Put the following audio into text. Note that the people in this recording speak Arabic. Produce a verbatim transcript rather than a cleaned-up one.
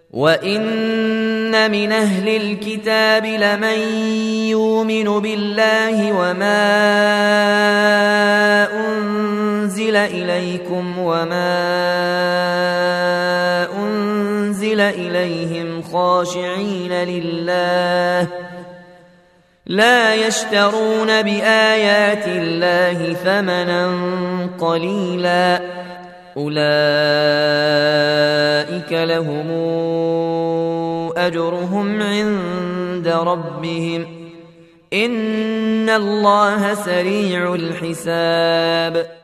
وإن من أهل الكتاب لمن يؤمن بالله وما أنزل إليكم وما أنزل إليهم خاشعين لله لا يشترون بآيات الله ثمنا قليلا أولئك لهم أجرهم عند ربهم إن الله سريع الحساب